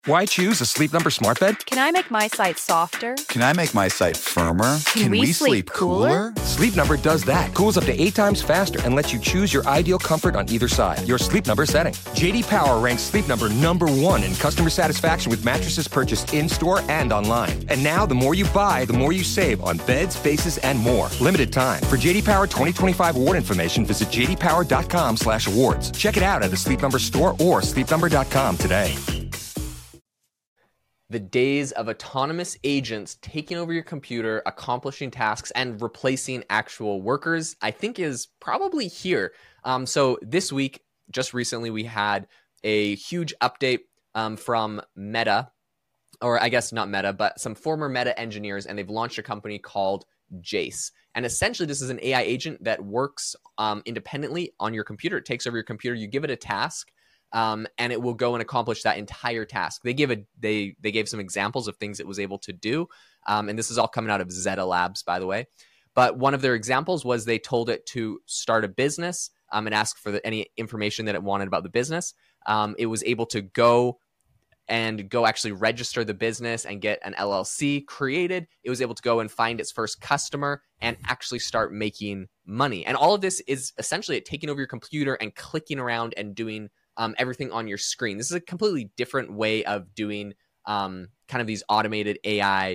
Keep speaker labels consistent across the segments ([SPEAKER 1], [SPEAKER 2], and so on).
[SPEAKER 1] Why choose a Sleep Number smart bed?
[SPEAKER 2] Can I make my site softer?
[SPEAKER 3] Can I make my site firmer?
[SPEAKER 2] Can we sleep cooler?
[SPEAKER 1] Sleep Number does that. Cools up to 8 times faster and lets you choose your ideal comfort on either side. Your Sleep Number setting. JD Power ranks Sleep Number #1 in customer satisfaction with mattresses purchased in-store and online. And now, the more you buy, the more you save on beds, bases, and more. Limited time. For JD Power 2025 award information, visit jdpower.com/awards. Check it out at a Sleep Number store or sleepnumber.com today.
[SPEAKER 4] The days of autonomous agents taking over your computer, accomplishing tasks, and replacing actual workers, I think is probably here. So this week, just recently, we had a huge update from Meta, or I guess not Meta, but some former Meta engineers, and they've launched a company called Jace. And essentially, this is an AI agent that works independently on your computer. It takes over your computer. You give it a task, and it will go and accomplish that entire task. They gave some examples of things it was able to do, and this is all coming out of Zeta Labs, by the way. But one of their examples was they told it to start a business and ask for any information that it wanted about the business. It was able to go actually register the business and get an LLC created. It was able to go and find its first customer and actually start making money. And all of this is essentially it taking over your computer and clicking around and doing everything on your screen. This is a completely different way of doing kind of these automated AI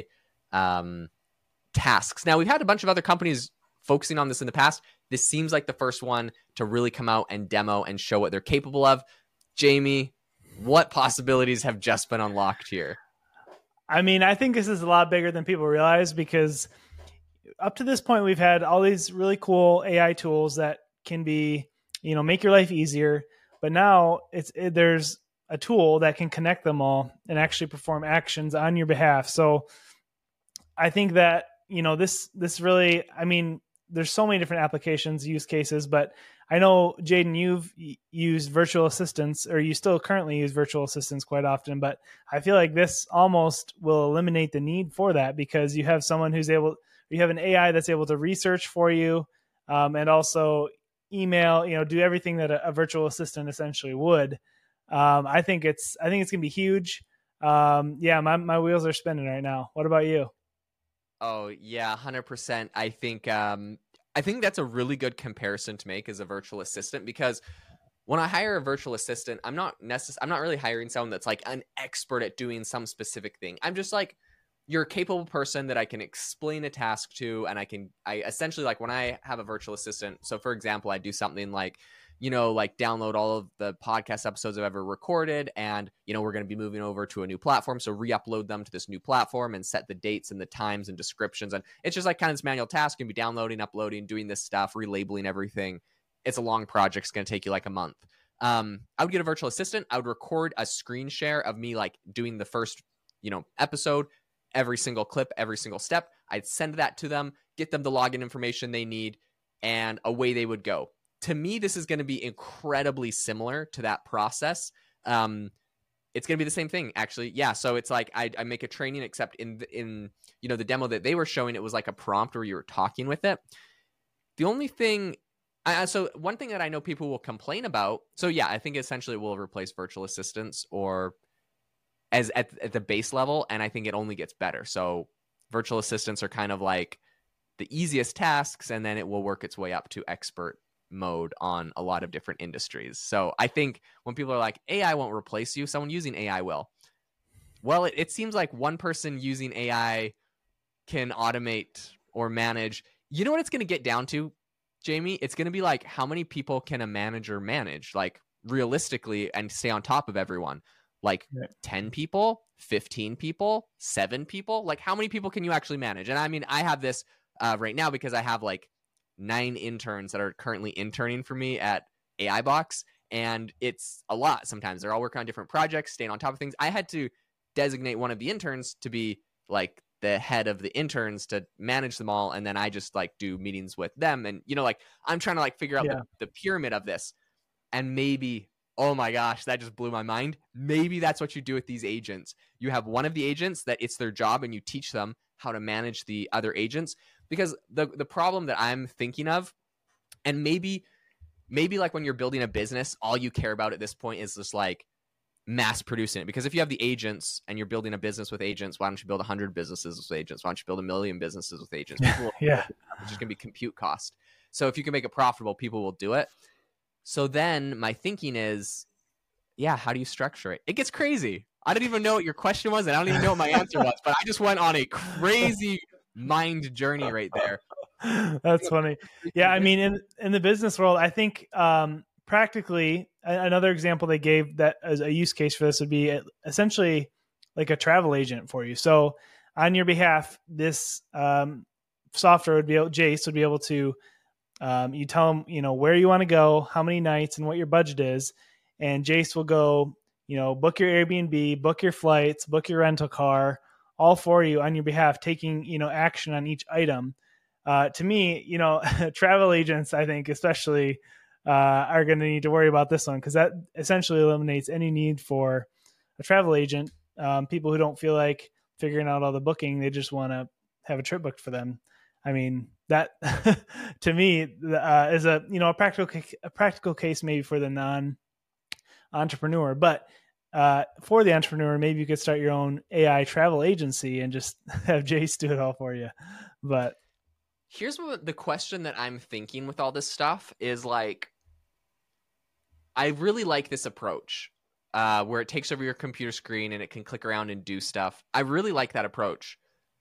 [SPEAKER 4] tasks. Now, we've had a bunch of other companies focusing on this in the past. This seems like the first one to really come out and demo and show what they're capable of. Jamie, what possibilities have just been unlocked here?
[SPEAKER 5] I mean, I think this is a lot bigger than people realize, because up to this point, we've had all these really cool AI tools that can be, make your life easier. But now there's a tool that can connect them all and actually perform actions on your behalf. So I think that, this really, there's so many different applications, use cases, but I know, Jaden, you've used virtual assistants, or you still currently use virtual assistants quite often, but I feel like this almost will eliminate the need for that, because you have someone you have an AI that's able to research for you, and also email, do everything that a virtual assistant essentially would. I think it's going to be huge. My wheels are spinning right now. What about you?
[SPEAKER 4] Oh yeah, 100%. I think that's a really good comparison to make as a virtual assistant, because when I hire a virtual assistant, I'm not really hiring someone that's like an expert at doing some specific thing. I'm just like, you're a capable person that I can explain a task to, and I essentially, like, when I have a virtual assistant, so for example, I do something like, like download all of the podcast episodes I've ever recorded, and, we're going to be moving over to a new platform. So re-upload them to this new platform and set the dates and the times and descriptions. And it's just like kind of this manual task. You can be downloading, uploading, doing this stuff, relabeling everything. It's a long project. It's going to take you like a month. I would get a virtual assistant. I would record a screen share of me like doing the first, episode, every single clip, every single step. I'd send that to them, get them the login information they need, and away they would go. To me, this is going to be incredibly similar to that process. It's going to be the same thing, actually. Yeah. So it's like I make a training, except in the demo that they were showing, it was like a prompt where you were talking with it. The only thing, so one thing that I know people will complain about. So yeah, I think essentially it will replace virtual assistants, or as at the base level, and I think it only gets better. So virtual assistants are kind of like the easiest tasks, and then it will work its way up to expert mode on a lot of different industries. So I think when people are like, AI won't replace you, someone using AI will. Well, it seems like one person using AI can automate or manage. You know what it's going to get down to, Jamie? It's going to be like, how many people can a manager manage, like realistically, and stay on top of everyone? Like 10 people, 15 people, 7 people? Like, how many people can you actually manage? And I mean, I have this right now because I have like 9 interns that are currently interning for me at AI Box, and it's a lot. Sometimes they're all working on different projects, staying on top of things. I had to designate one of the interns to be like the head of the interns to manage them all, and then I just like do meetings with them, and like I'm trying to like figure out the pyramid of this. And maybe, oh my gosh, that just blew my mind. Maybe that's what you do with these agents. You have one of the agents that it's their job, and you teach them how to manage the other agents. Because the problem that I'm thinking of, and maybe like when you're building a business, all you care about at this point is just like mass producing it. Because if you have the agents and you're building a business with agents, why don't you build 100 businesses with agents? Why don't you build 1 million businesses with agents? People
[SPEAKER 5] Yeah.
[SPEAKER 4] It's just going to be compute cost. So if you can make it profitable, people will do it. So then my thinking is, yeah, how do you structure it? It gets crazy. I don't even know what your question was, and I don't even know what my answer was, but I just went on a crazy mind journey right there.
[SPEAKER 5] That's funny. Yeah, I mean, in the business world, I think practically another example they gave that as a use case for this would be essentially like a travel agent for you. So on your behalf, this software would be able, Jace would be able to, you tell them, you know, where you want to go, how many nights, and what your budget is, and Jace will go, you know, book your Airbnb, book your flights, book your rental car, all for you on your behalf, taking, you know, action on each item. To me, you know, travel agents, I think, especially are going to need to worry about this one, because that essentially eliminates any need for a travel agent. People who don't feel like figuring out all the booking, they just want to have a trip booked for them. I mean, that to me is a, you know, a practical case maybe for the non-entrepreneur, but for the entrepreneur, maybe you could start your own AI travel agency and just have Jace do it all for you. But
[SPEAKER 4] here's what the question that I'm thinking with all this stuff is, like, I really like this approach where it takes over your computer screen and it can click around and do stuff. I really like that approach.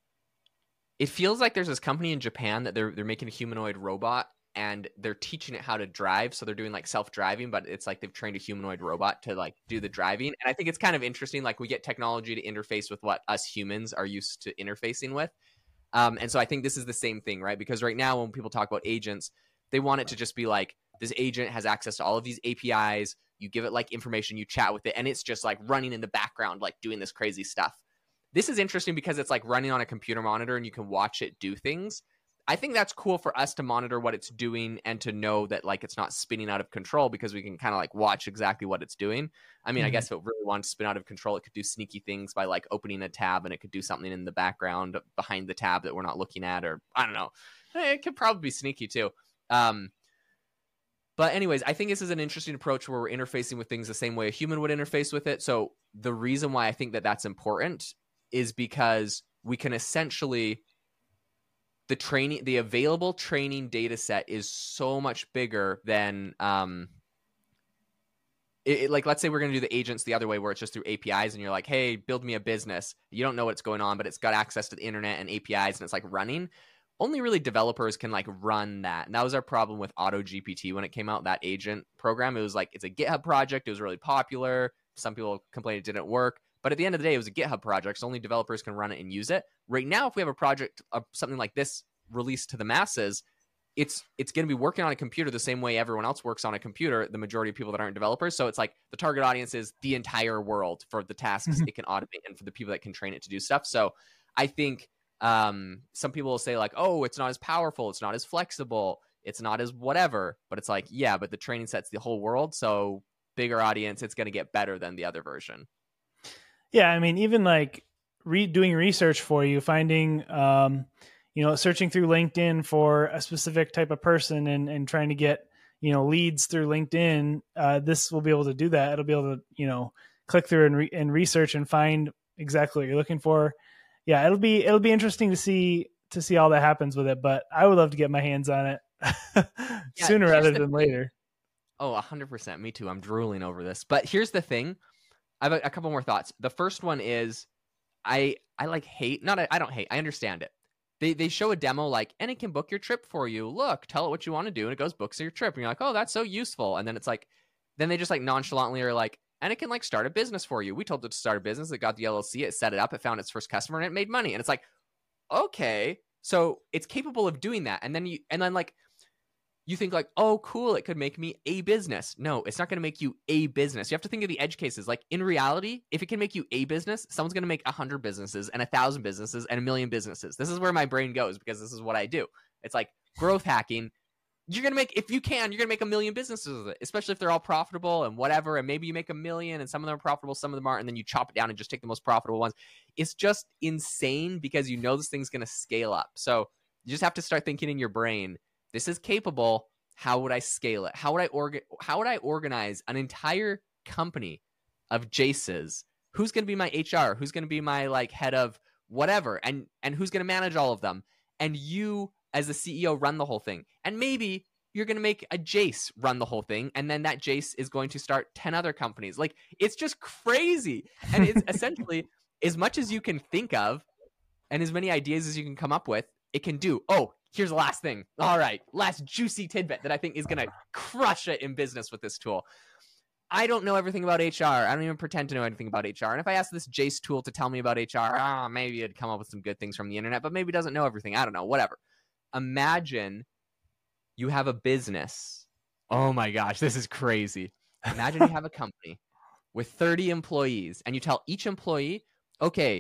[SPEAKER 4] It feels like there's this company in Japan that they're making a humanoid robot and they're teaching it how to drive. So they're doing like self-driving, but it's like they've trained a humanoid robot to like do the driving. And I think it's kind of interesting. Like, we get technology to interface with what us humans are used to interfacing with. And so I think this is the same thing, right? Because right now when people talk about agents, they want it to just be like, this agent has access to all of these APIs. You give it like information, you chat with it, and it's just like running in the background, like doing this crazy stuff. This is interesting because it's like running on a computer monitor and you can watch it do things. I think that's cool for us to monitor what it's doing and to know that like it's not spinning out of control, because we can kind of like watch exactly what it's doing. I mean, I guess if it really wanted to spin out of control, it could do sneaky things by like opening a tab, and it could do something in the background behind the tab that we're not looking at, or I don't know. It could probably be sneaky too. But anyways, I think this is an interesting approach where we're interfacing with things the same way a human would interface with it. So the reason why I think that that's important is because we can essentially, the available training data set is so much bigger than, like, let's say we're going to do the agents the other way, where it's just through APIs and you're like, hey, build me a business. You don't know what's going on, but it's got access to the internet and APIs and it's like running. Only really developers can like run that. And that was our problem with AutoGPT when it came out, that agent program. It was like, it's a GitHub project. It was really popular. Some people complained it didn't work. But at the end of the day, it was a GitHub project, so only developers can run it and use it. Right now, if we have a project of something like this released to the masses, it's going to be working on a computer the same way everyone else works on a computer, the majority of people that aren't developers. So it's like the target audience is the entire world for the tasks it can automate and for the people that can train it to do stuff. So I think some people will say like, oh, it's not as powerful, it's not as flexible, it's not as whatever. But it's like, yeah, but the training set's the whole world. So bigger audience, it's going to get better than the other version.
[SPEAKER 5] Yeah, I mean, even like doing research for you, finding, you know, searching through LinkedIn for a specific type of person and trying to get, you know, leads through LinkedIn. This will be able to do that. It'll be able to, you know, click through and research and find exactly what you're looking for. Yeah, it'll be interesting to see how that happens with it. But I would love to get my hands on it sooner rather than later.
[SPEAKER 4] Oh, 100%. Me too. I'm drooling over this. But here's the thing. I have a couple more thoughts. The first one is I don't hate. I understand it. They show a demo like, and it can book your trip for you. Look, tell it what you want to do, and it goes books your trip. And you're like, oh, that's so useful. And then it's like, then they just like nonchalantly are like, and it can like start a business for you. We told it to start a business. It got the LLC. It set it up. It found its first customer, and it made money. And it's like, okay, so it's capable of doing that. And then you think like, oh, cool, it could make me a business. No, it's not going to make you a business. You have to think of the edge cases. Like in reality, if it can make you a business, someone's going to make 100 businesses and 1,000 businesses and 1,000,000 businesses. This is where my brain goes because this is what I do. It's like growth hacking. You're going to make, if you can, you're going to make 1,000,000 businesses with it, especially if they're all profitable and whatever. And maybe you make 1,000,000 and some of them are profitable, some of them aren't. And then you chop it down and just take the most profitable ones. It's just insane because you know this thing's going to scale up. So you just have to start thinking in your brain, this is capable. How would I scale it? How would I organize an entire company of Jace's. Who's going to be my HR? Who's going to be my like head of whatever? And who's going to manage all of them? And you as the CEO run the whole thing. And maybe you're going to make a Jace run the whole thing. And then that Jace is going to start 10 other companies. Like, it's just crazy. And it's essentially as much as you can think of and as many ideas as you can come up with, it can do. Oh, here's the last thing. All right, last juicy tidbit that I think is going to crush it in business with this tool. I don't know everything about HR. I don't even pretend to know anything about HR. And if I ask this Jace tool to tell me about HR, maybe it'd come up with some good things from the internet, but maybe it doesn't know everything. I don't know, whatever. Imagine you have a business. Oh my gosh, this is crazy. Imagine you have a company with 30 employees and you tell each employee, okay,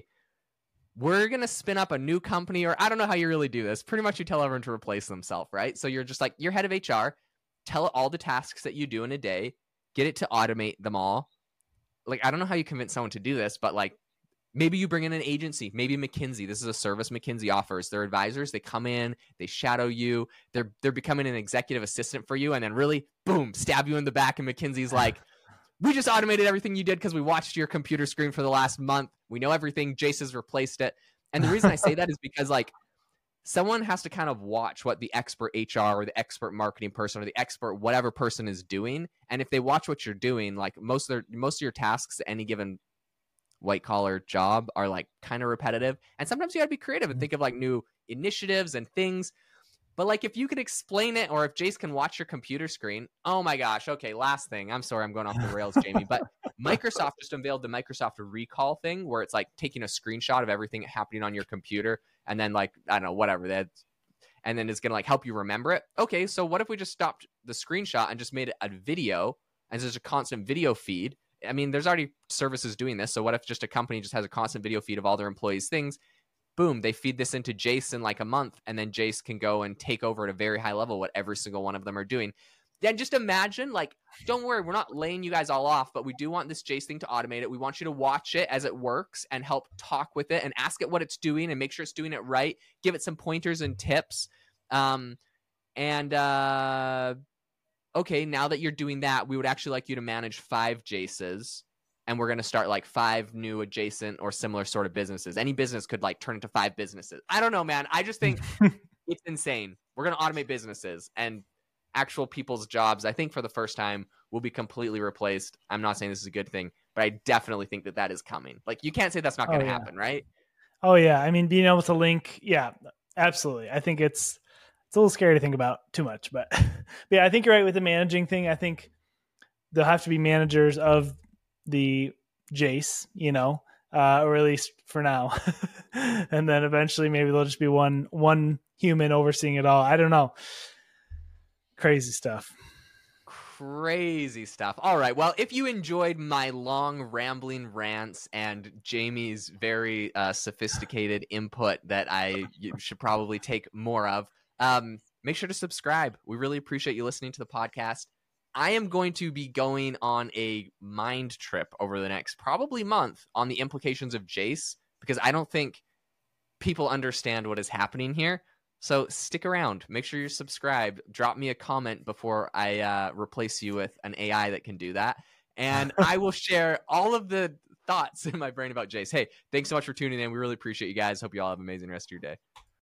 [SPEAKER 4] we're going to spin up a new company, or I don't know how you really do this. Pretty much you tell everyone to replace themselves, right? So you're just like, you're head of HR, tell it all the tasks that you do in a day, get it to automate them all. Like, I don't know how you convince someone to do this, but like, maybe you bring in an agency, maybe McKinsey. This is a service McKinsey offers. They're advisors. They come in, they shadow you. They're becoming an executive assistant for you, and then really, boom, stab you in the back. And McKinsey's like, we just automated everything you did because we watched your computer screen for the last month. We know everything. Jace has replaced it. And the reason I say that is because like someone has to kind of watch what the expert HR or the expert marketing person or the expert whatever person is doing. And if they watch what you're doing, like most of your tasks at any given white collar job are like kind of repetitive. And sometimes you got to be creative and think of like new initiatives and things. But like if you could explain it, or if Jace can watch your computer screen, oh my gosh. Okay, last thing. I'm sorry, I'm going off the rails, Jamie. But Microsoft just unveiled the Microsoft Recall thing, where it's like taking a screenshot of everything happening on your computer, and then like, I don't know, whatever that, and then it's gonna like help you remember it. Okay, so what if we just stopped the screenshot and just made it a video, and there's a constant video feed? I mean, there's already services doing this. So what if just a company just has a constant video feed of all their employees' things? Boom, they feed this into Jace in like a month, and then Jace can go and take over at a very high level what every single one of them are doing. Then just imagine, like, don't worry, we're not laying you guys all off, but we do want this Jace thing to automate it. We want you to watch it as it works and help talk with it and ask it what it's doing and make sure it's doing it right. Give it some pointers and tips. Okay, now that you're doing that, we would actually like you to manage 5 Jaces. And we're going to start like 5 new adjacent or similar sort of businesses. Any business could like turn into 5 businesses. I don't know, man. I just think it's insane. We're going to automate businesses, and actual people's jobs, I think for the first time, will be completely replaced. I'm not saying this is a good thing, but I definitely think that is coming. Like, you can't say that's not going to happen, right?
[SPEAKER 5] Oh yeah. I mean, being able to link. Yeah, absolutely. I think it's a little scary to think about too much, but yeah, I think you're right with the managing thing. I think there'll have to be managers of the Jace, or at least for now. And then eventually maybe there'll just be one human overseeing it all. I don't know. Crazy stuff.
[SPEAKER 4] All right. Well, if you enjoyed my long rambling rants and Jamie's very sophisticated input that you should probably take more of, make sure to subscribe. We really appreciate you listening to the podcast. I am going to be going on a mind trip over the next probably month on the implications of Jace, because I don't think people understand what is happening here. So stick around. Make sure you're subscribed. Drop me a comment before I replace you with an AI that can do that. And I will share all of the thoughts in my brain about Jace. Hey, thanks so much for tuning in. We really appreciate you guys. Hope you all have an amazing rest of your day.